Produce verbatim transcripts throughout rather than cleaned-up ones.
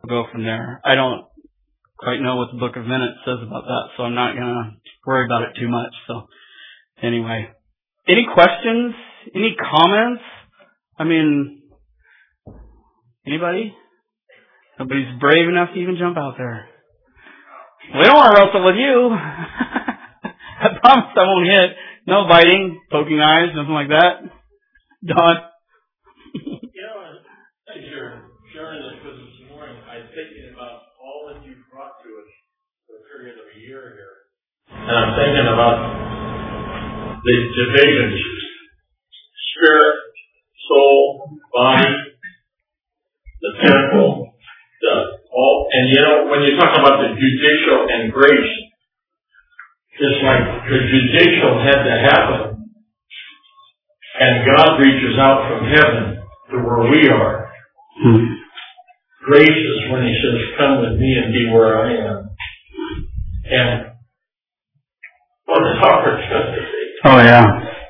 go from there. I don't quite know what the Book of Minutes says about that, so I'm not going to worry about it too much. So anyway, any questions? Any comments? I mean, anybody? Nobody's brave enough to even jump out there. We don't want to wrestle with you. I promise I won't hit. No biting, poking eyes, nothing like that. Don? You know, as you're sharing this with us this morning, I'm thinking about all that you've brought to us for a period of a year here. And I'm thinking about the divisions: spirit, soul, body, the temple, the all. And you know, when you talk about the judicial and grace, it's like the judicial had to happen, and God reaches out from heaven to where we are. Hmm. Grace is when He says, "Come with me and be where I am." And what an opportunity! Oh yeah,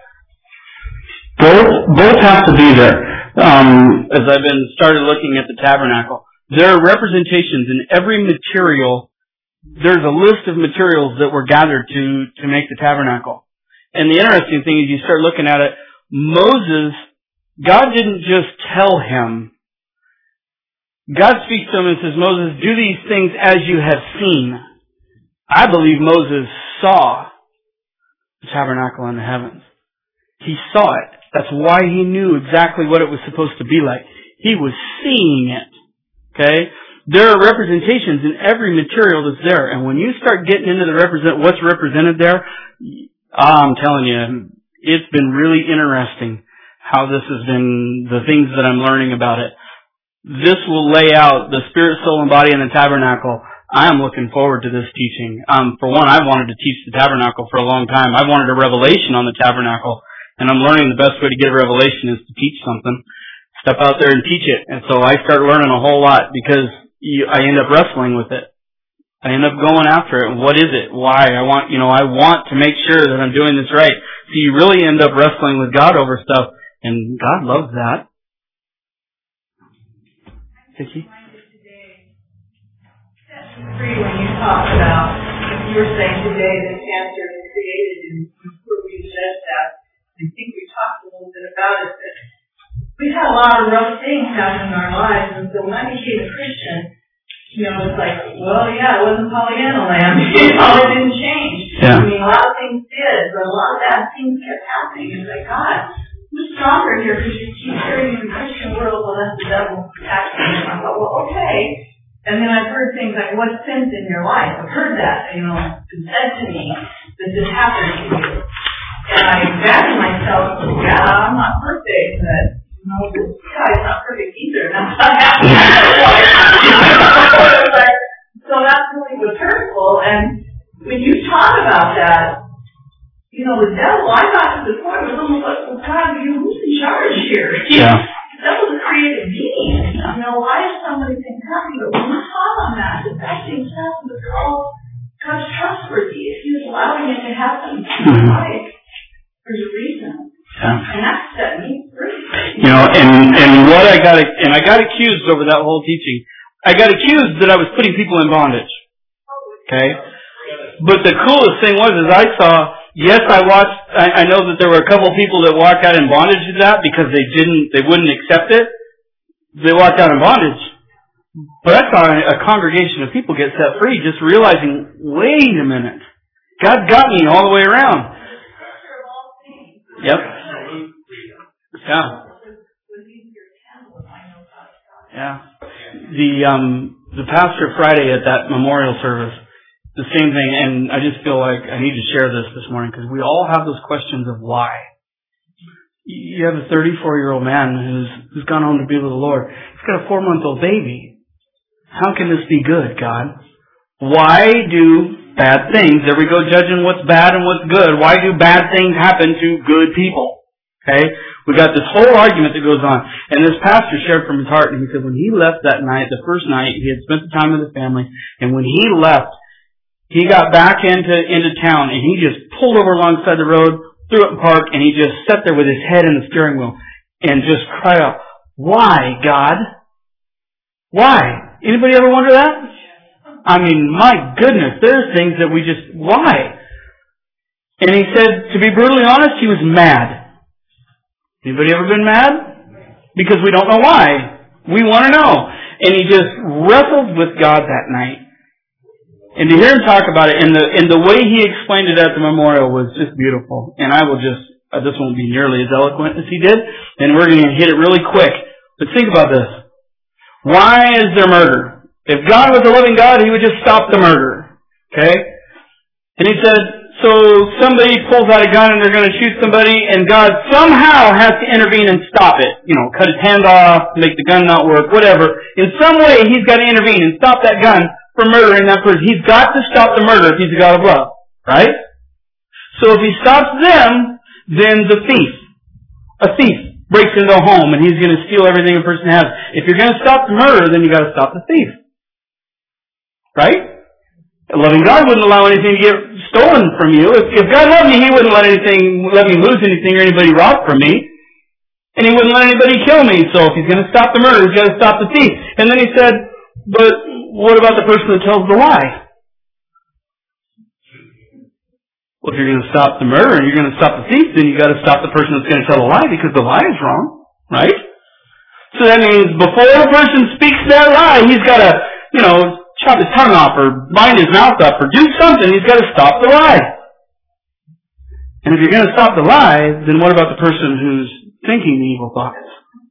both both have to be there. Um, as I've been started looking at the tabernacle, there are representations in every material. There's a list of materials that were gathered to, to make the tabernacle. And the interesting thing is you start looking at it, Moses, God didn't just tell him. God speaks to him and says, Moses, do these things as you have seen. I believe Moses saw the tabernacle in the heavens. He saw it. That's why he knew exactly what it was supposed to be like. He was seeing it. Okay? There are representations in every material that's there. And when you start getting into the represent, what's represented there, I'm telling you, it's been really interesting how this has been, the things that I'm learning about it. This will lay out the spirit, soul, and body in the tabernacle. I am looking forward to this teaching. Um, for one, I've wanted to teach the tabernacle for a long time. I've wanted a revelation on the tabernacle. And I'm learning the best way to get a revelation is to teach something. Step out there and teach it. And so I start learning a whole lot because You, I end up wrestling with it. I end up going after it. What is it? Why? I want, you know, I want to make sure that I'm doing this right. So you really end up wrestling with God over stuff, and God loves that. Vicky? Free when you talk about, you were saying today that cancer is created, and before we said that, I think we talked a little bit about it, that we've had a lot of rough things happen in our lives, and so when I became a Christian, you know, it's like, well, yeah, it wasn't Pollyanna land. You know, it didn't change. Yeah. I mean, a lot of things did, but a lot of bad things kept happening. It's like, God, who's stronger here? Because you keep hearing in the Christian world, well, that's the devil attacking you. And I thought, well, okay. And then I've heard things like, what sins in your life? I've heard that, you know, it's said to me that this happened to you. And I examined myself, and yeah, I'm not perfect, but no, this guy's not perfect either. And I'm not happy. So that's really what's hurtful. And when you talk about that, you know, the devil, I got to the point where it was almost like, well, God, you know, who's in charge here? Yeah. The devil's a creative being. You know, why is somebody thing happening? But when we talk on that, that that thing's happening because God's trustworthy. If He's allowing it to happen in your life, there's a reason. Yeah. And that set me free. You know, and, and what I got, and I got accused over that whole teaching. I got accused that I was putting people in bondage. Okay? But the coolest thing was, is I saw, yes, I watched, I, I know that there were a couple people that walked out in bondage to that because they didn't, they wouldn't accept it. They walked out in bondage. But I saw a congregation of people get set free just realizing, wait a minute, God got me all the way around. Yep. Yeah. Yeah. The um the pastor Friday at that memorial service, the same thing, and I just feel like I need to share this this morning because we all have those questions of why. You have a thirty-four-year-old man who's who's gone home to be with the Lord. He's got a four-month-old baby. How can this be good, God? Why do bad things? There we go, judging what's bad and what's good. Why do bad things happen to good people? Okay? We got this whole argument that goes on. And this pastor shared from his heart, and he said when he left that night, the first night, he had spent the time with his family, and when he left, he got back into, into town, and he just pulled over alongside the road, threw it in park, and he just sat there with his head in the steering wheel, and just cried out, why, God? Why? Anybody ever wonder that? I mean, my goodness, there's things that we just, why? And he said, to be brutally honest, he was mad. Anybody ever been mad? Because we don't know why. We want to know. And he just wrestled with God that night. And to hear him talk about it, and the and the way he explained it at the memorial was just beautiful. And I will just, uh, this won't be nearly as eloquent as he did, and we're going to hit it really quick. But think about this. Why is there murder? If God was a loving God, he would just stop the murder. Okay? And he said, so somebody pulls out a gun and they're going to shoot somebody, and God somehow has to intervene and stop it. You know, cut his hand off, make the gun not work, whatever. In some way, he's got to intervene and stop that gun from murdering that person. He's got to stop the murder if he's a God of love. Right? So if he stops them, then the thief, a thief, breaks into a home and he's going to steal everything a person has. If you're going to stop the murder, then you've got to stop the thief. Right? A loving God wouldn't allow anything to get stolen from you. If, if God loved me, he wouldn't let anything, let me lose anything or anybody rob from me. And he wouldn't let anybody kill me. So if he's going to stop the murder, he's got to stop the thief. And then he said, but what about the person that tells the lie? Well, if you're going to stop the murder and you're going to stop the thief, then you've got to stop the person that's going to tell the lie because the lie is wrong. Right? So that means before a person speaks that lie, he's got to, you know, chop his tongue off or bind his mouth up or do something. He's got to stop the lie. And if you're going to stop the lie, then what about the person who's thinking the evil thoughts?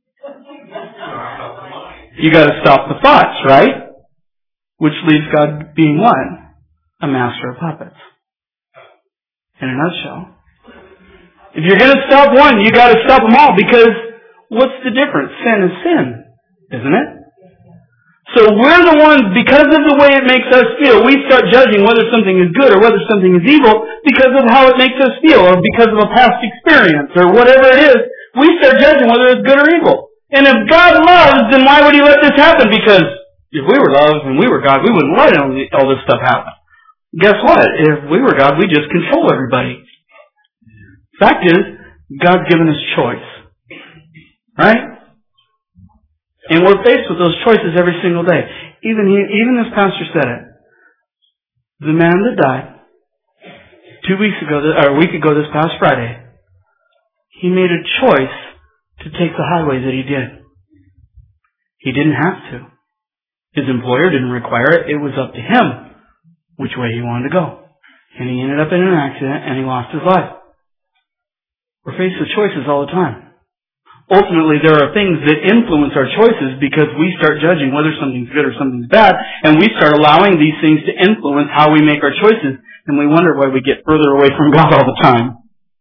You got to stop the thoughts, right? Which leaves God being what? A master of puppets. In a nutshell. If you're going to stop one, you got to stop them all, because what's the difference? Sin is sin, isn't it? So we're the ones, because of the way it makes us feel, we start judging whether something is good or whether something is evil because of how it makes us feel, or because of a past experience, or whatever it is. We start judging whether it's good or evil. And if God loves, then why would he let this happen? Because if we were love and we were God, we wouldn't let all this stuff happen. Guess what? If we were God, we'd just control everybody. Fact is, God's given us choice. Right? And we're faced with those choices every single day. Even he, even this pastor said it. The man that died two weeks ago, or a week ago this past Friday, he made a choice to take the highway that he did. He didn't have to. His employer didn't require it. It was up to him which way he wanted to go. And he ended up in an accident and he lost his life. We're faced with choices all the time. Ultimately, there are things that influence our choices because we start judging whether something's good or something's bad, and we start allowing these things to influence how we make our choices, and we wonder why we get further away from God all the time.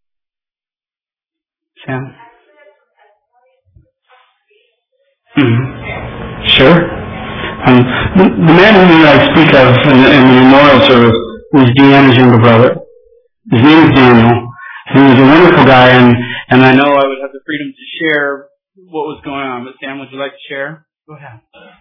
Sam? Mm-hmm. Sure. Um, the, the man whom I speak of in the, in the memorial service was Deanna's younger brother. His name is Daniel. He was a wonderful guy, and, and I know I would have the freedom to share what was going on. But Sam, would you like to share? Go ahead.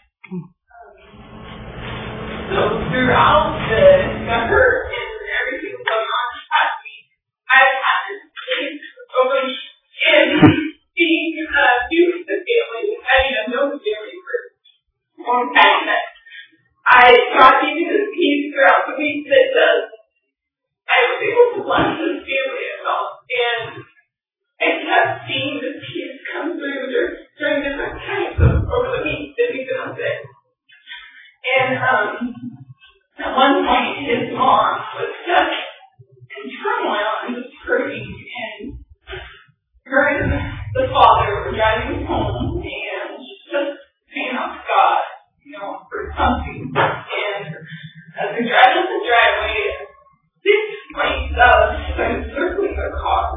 So throughout the, the hurt and everything going on past me, I've had this place over and being uh, used to family. I mean, I've known the family for a long time. I got into this peace throughout the week that does. I was able to bless this family at all, and I kept seeing this peace come through during, during different times of, over the week that we've been on this. And um, at one point, his mom was stuck in turmoil and was hurting, and her and the father were driving home and just paying off God, you know, for something. And as they drive up the driveway, six white doves started circling their car.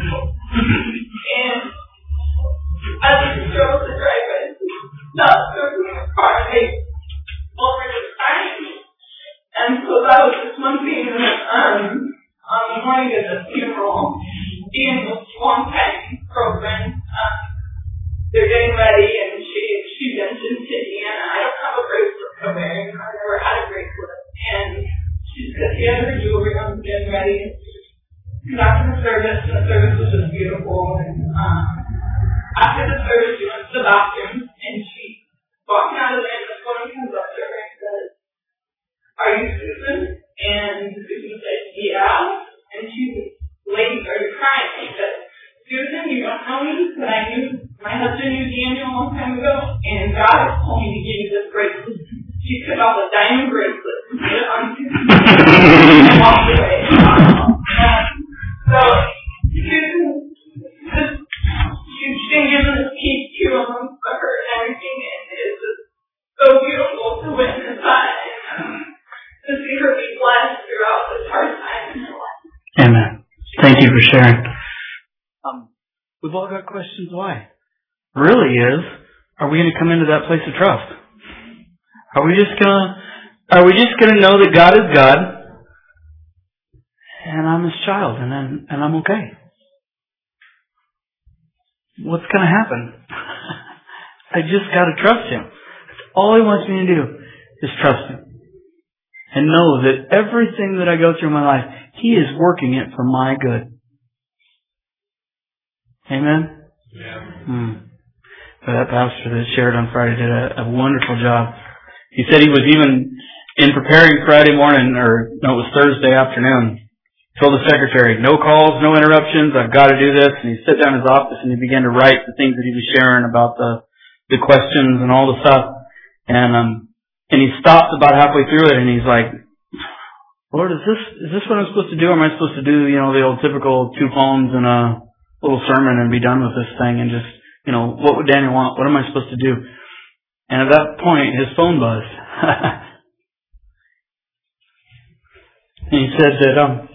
And as they drove the driveway, doves circling the car, they over the time. And so that was just one thing that, um, on the morning of the funeral, Daniel's long-time girlfriend, um, they're getting ready, and she, she mentioned to Deanna, I don't have a bracelet for wearing, I never had a bracelet. And she said she had her jewelry on, getting ready. And after the service, the service was just beautiful. And um, after the service, she went to the bathroom, and she walked out of there, and this woman comes up long time ago, and God told me to give you this bracelet. She took off a diamond bracelet and put it on and walked away. So, she's been given this piece to him for her and everything, and it's just so beautiful to witness that, to see her be blessed throughout this hard time in her life. Amen. Thank you for sharing. Um, we've all got questions why. Really is, are we going to come into that place of trust? Are we just gonna, are we just gonna know that God is God, and I'm His child, and then, and I'm okay? What's gonna happen? I just gotta trust Him. That's all He wants me to do, is trust Him. And know that everything that I go through in my life, He is working it for my good. Amen? Yeah. Hmm. That pastor that shared on Friday did a, a wonderful job. He said he was even in preparing Friday morning, or no, it was Thursday afternoon. Told the secretary, no calls, no interruptions, I've got to do this. And he sat down in his office and he began to write the things that he was sharing about the the questions and all the stuff. And um and he stopped about halfway through it and he's like, Lord, is this is this what I'm supposed to do? Or am I supposed to do, you know, the old typical two phones and a little sermon and be done with this thing and just, you know, what would Daniel want? What am I supposed to do? And at that point, his phone buzzed. And he said that um,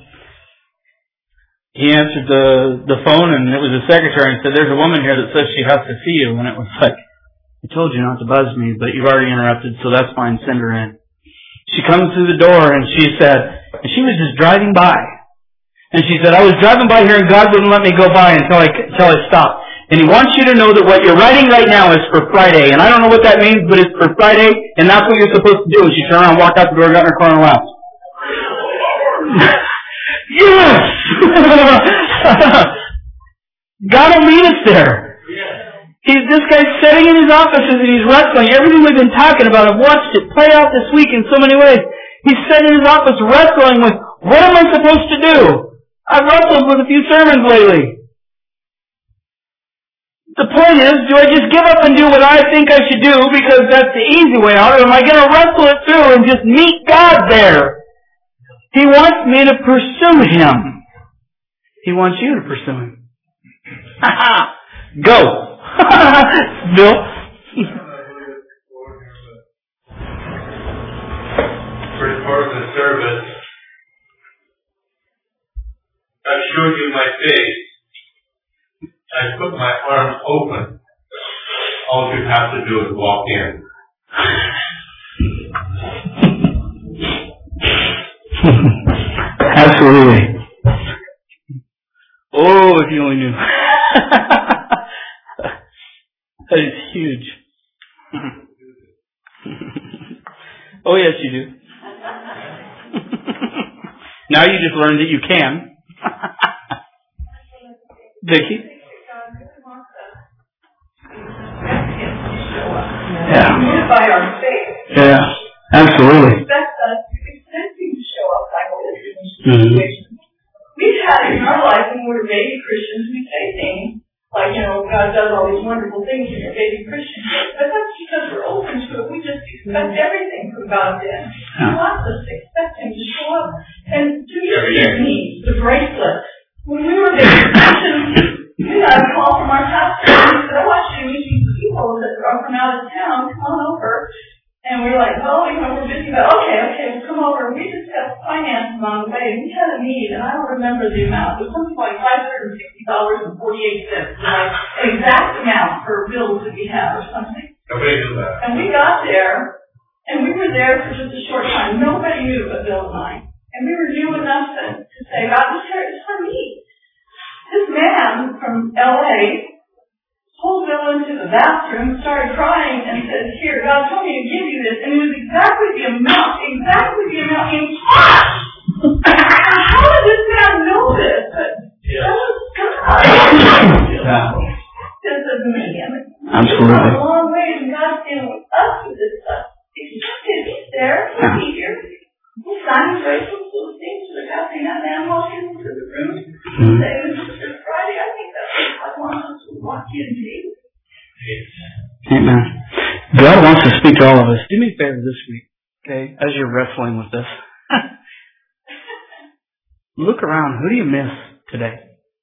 he answered the the phone, and it was his secretary, and said, there's a woman here that says she has to see you. And it was like, I told you not to buzz me, but you've already interrupted, so that's fine. Send her in. She comes through the door, and she said, and she was just driving by. And she said, I was driving by here, and God wouldn't let me go by until I, until I stopped. And He wants you to know that what you're writing right now is for Friday. And I don't know what that means, but it's for Friday, and that's what you're supposed to do. And she turned around, walked out the door, got in her car, and left. Yes! God will meet us there. He's, this guy's sitting in his offices and he's wrestling. Everything we've been talking about, I've watched it play out this week in so many ways. He's sitting in his office wrestling with, what am I supposed to do? I've wrestled with a few sermons lately. The point is, do I just give up and do what I think I should do because that's the easy way out, or am I going to wrestle it through and just meet God there? He wants me to pursue Him. He wants you to pursue Him. Go! Bill? First part of the service, I showed you my face. I put my arms open. All you have to do is walk in. Absolutely. Oh, if you only knew. That is huge. Oh, yes, you do. Now you just learned that you can. Vicki? Yeah. Unify our faith. Yeah, absolutely. Expect us to expect Him to show up like this in Mm-hmm. situations. We've had it in our life when we were baby Christians, we say things like, you know, God does all these wonderful things when you're baby Christians. But that's because we're open to it. We just expect everything from God then. He wants us to expect Him to show up. And to your needs, the bracelet. When we were baby Christians, we had a call from our pastor. And he said, I want you to meet these people that are from out of town. Come on over. And we were like, well, you know, we're busy, but okay, okay, we'll come over. We discussed finances on the way. We had a need, and I don't remember the amount. It was something like five hundred sixty dollars and forty-eight cents. Like, exact amount for bills that we had or something. Nobody knew that. And we got there, and we were there for just a short time. Nobody knew but Bill and I. And we were new enough to, to say, God, this is for me. This man from L A pulled Bill into the bathroom, started crying, and said, here, God told me to give you this. And it was exactly the amount, exactly the amount in cash. How did this man know this? But Yeah. that was God. Yeah. This is me. Absolutely. It's a long way, and God's dealing with us with this stuff. Expected, He's there, He'll be here. We'll sign the bracelets, those things, so the guy saying that man walked into the room. Mm-hmm. Say, it was just Friday. I think that's what God wants us to walk in, Jesus. Yes. God wants to speak to all of us. Do me a favor this week, okay, as you're wrestling with this. Look around. Who do you miss today?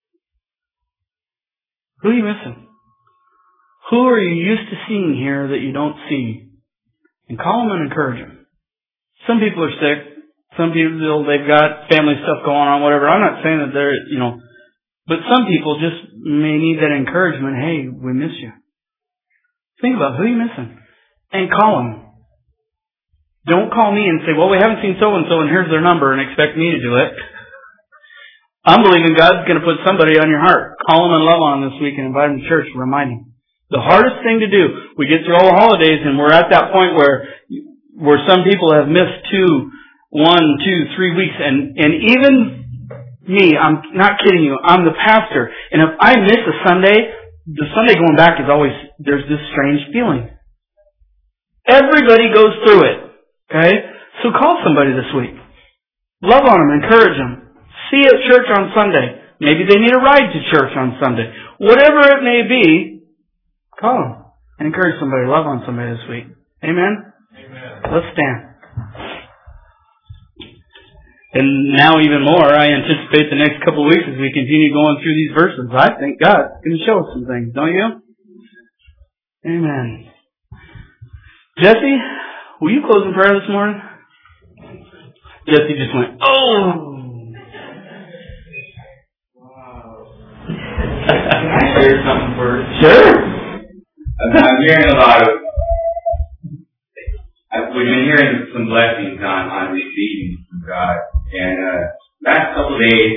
Who are you missing? Who are you used to seeing here that you don't see? And call them and encourage them. Some people are sick. Some people, they've got family stuff going on, whatever. I'm not saying that they're, you know, but some people just may need that encouragement. Hey, we miss you. Think about who you're missing. And call them. Don't call me and say, well, we haven't seen so-and-so and here's their number and expect me to do it. I'm believing God's going to put somebody on your heart. Call them and love on them this week and invite them to church and remind them. The hardest thing to do, we get through all the holidays and we're at that point where where some people have missed two, one, two, three weeks. And, and even me, I'm not kidding you, I'm the pastor. And if I miss a Sunday, the Sunday going back is always, there's this strange feeling. Everybody goes through it. Okay? So call somebody this week. Love on them, encourage them. See you at church on Sunday. Maybe they need a ride to church on Sunday. Whatever it may be, call them and encourage somebody. Love on somebody this week. Amen? Amen. Let's stand. And now even more, I anticipate the next couple of weeks as we continue going through these verses. I think God's going to show us some things, don't you? Amen. Jesse, will you close in prayer this morning? Jesse just went, oh! Can I share something first? Sure. I'm, I'm hearing a lot of, I've, we've been hearing some blessings on, on receiving from God. And uh, last couple of days,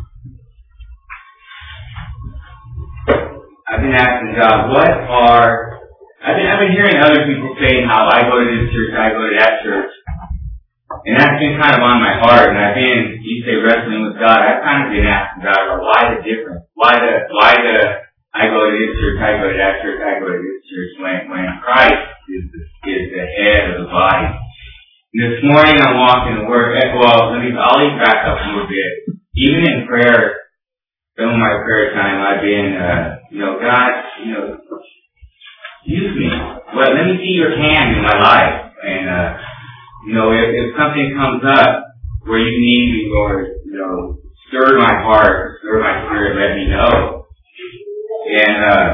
I've been asking God, what are, I've been, I've been hearing other people saying how I go to this church, I go to that church. And that's been kind of on my heart. And I've been, you say wrestling with God, I've kind of been asking God, well, why the difference? Why the, why the, I go to this church, I go to that church, I go to this church, when, when Christ is the, is the head of the body. And this morning I'm walking to work, well, let me, I'll even back up a little bit. Even in prayer, some of my prayer time, I've been, uh, you know, God, you know, use me. Well, let me see your hand in my life. And, uh, you know, if, if something comes up where you need me, Lord, you know, stir my heart, stir my spirit, let me know. And, uh,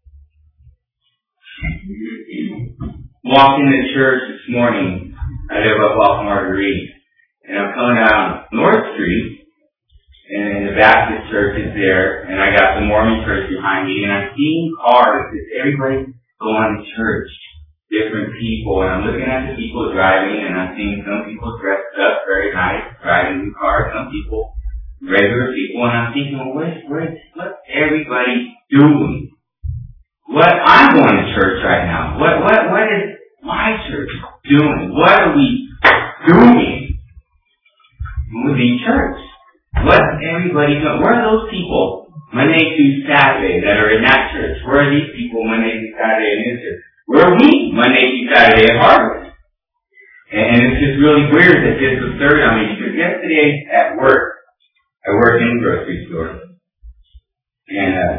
walking to church this morning, I live up off Marguerite, and I'm coming down North Street, and the Baptist church is there, and I got the Mormon church behind me, and I'm seeing cars, it's everybody going to church. Different people, and I'm looking at the people driving, and I'm seeing some people dressed up very nice, driving new cars, some people, regular people, and I'm thinking, well, what, what, what's everybody doing? What, I'm going to church right now. What, what, what is my church doing? What are we doing with the church? What's everybody doing? Where are those people Monday through Saturday that are in that church? Where are these people Monday through Saturday in this church? Where are we Monday through Saturday at Harvest? And it's just really weird that this was third on me, because yesterday at work, I work in a grocery store. And uh,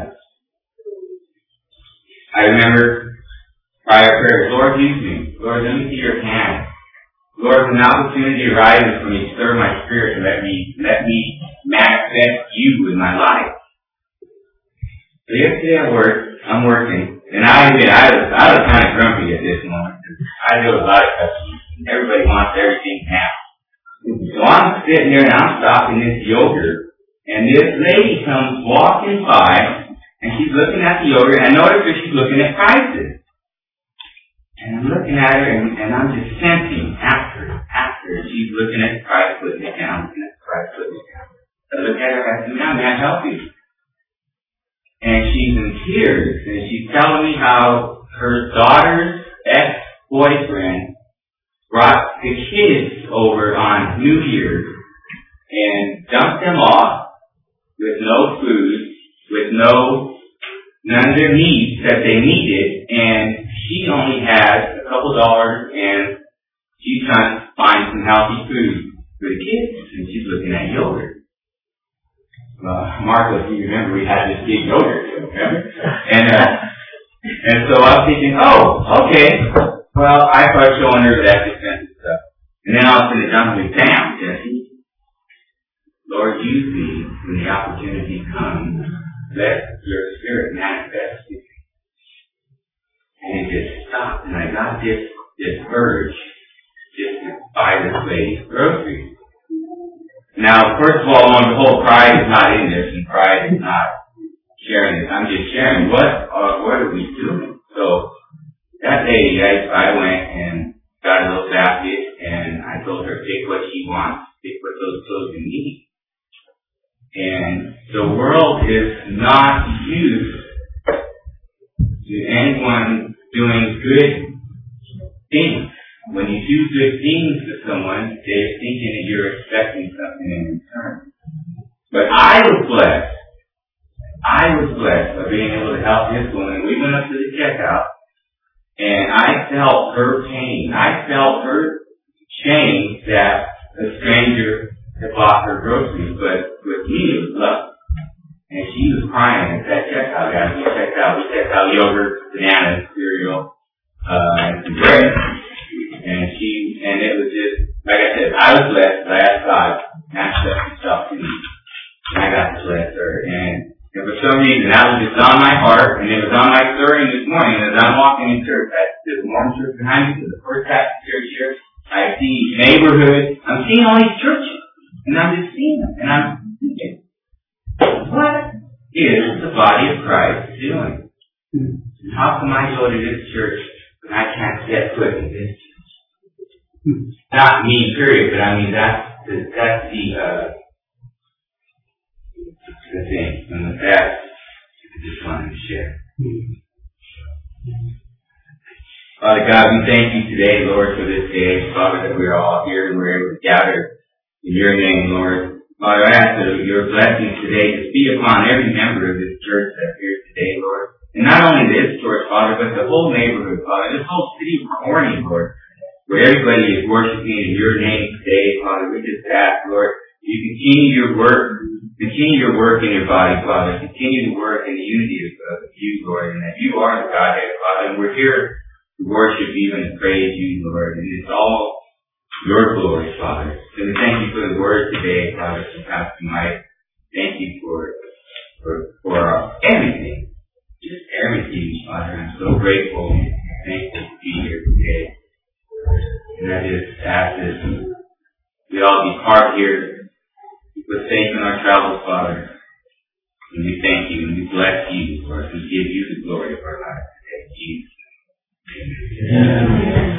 I remember prior prayers, Lord, use me. Lord, let me see your hand. Lord, when the opportunity arises for me to stir my spirit, let me let me manifest you in my life. So yesterday at work, I'm working. And I, I was, I was kind of grumpy at this moment, because I do a lot of customers, and everybody wants everything now. So I'm sitting there and I'm stopping this yogurt, and this lady comes walking by, and she's looking at the yogurt, and I notice that she's looking at prices. And I'm looking at her, and, and I'm just sensing after, after, she's looking at the price, putting it down, looking at the price, putting it down. I look at her, I said, ma'am, may I help you? And she's in tears, and she's telling me how her daughter's ex-boyfriend brought the kids over on New Year's and dumped them off with no food, with no, none of their needs that they needed, and she only has a couple dollars, and she's trying to find some healthy food for the kids, and she's looking at yogurt. Uh, Marco, if you remember, we had this big yogurt, remember? And, uh, and so I was thinking, oh, okay, Well, I started showing her that defensive stuff. And then all of a sudden it dawned on me, bam, Jesse. Lord, use me when the opportunity comes. Let your spirit manifest in me. And it just stopped. And I got this, this urge just to buy this lady's groceries. Now, first of all, on the whole, pride is not in this, and pride is not sharing this. I'm just sharing what, uh, what are we doing? So, that day, I, I went and got a little basket, and I told her, pick what she wants, pick what those children need. And the world is not used to anyone doing good things. When you do good things to someone, they're thinking that you're expecting something in return. But I was blessed. I was blessed by being able to help this woman. We went up to the checkout, and I felt her pain. I felt her shame that a stranger had bought her groceries, but with me it was love. And she was crying at that checkout. As we checked out, we checked out yogurt, bananas, cereal, uh, and some bread. And she, and it was just, like I said, I was blessed, but I asked God, manifest himself to me. And I got to bless her. And, and for some reason, that was just on my heart, and it was on my stirring this morning as I'm walking in church. I, there's a Mormon church behind me, there's the First Baptist church here. I see neighborhoods. I'm seeing all these churches, and I'm just seeing them, and I'm thinking, what is the body of Christ doing? How come I go to this church when I can't set foot in this church? Not me, period, but I mean, that's the, that's the, uh, the thing. And with that, I just wanted to share. Father God, we thank you today, Lord, for this day. Father, that we're all here and we're able to gather in your name, Lord. Father, I ask that your blessings today just be upon every member of this church that's here today, Lord. And not only this church, Father, but the whole neighborhood, Father, this whole city of Corning, Lord, where everybody is worshiping in your name today, Father. We just ask, Lord, you continue your work, continue your work in your body, Father. Continue to work in the unity of, of you, Lord, and that you are the Godhead, Father. And we're here to worship you and to praise you, Lord. And it's all your glory, Father. So we thank you for the word today, Father, from Pastor Mike. Thank you for for for uh, everything, just everything, Father. I'm so grateful and thankful to be here today. And I just ask that we all depart here with faith in our travels, Father. And we thank you and we bless you, Lord. We give you the glory of our lives today, Jesus. Amen.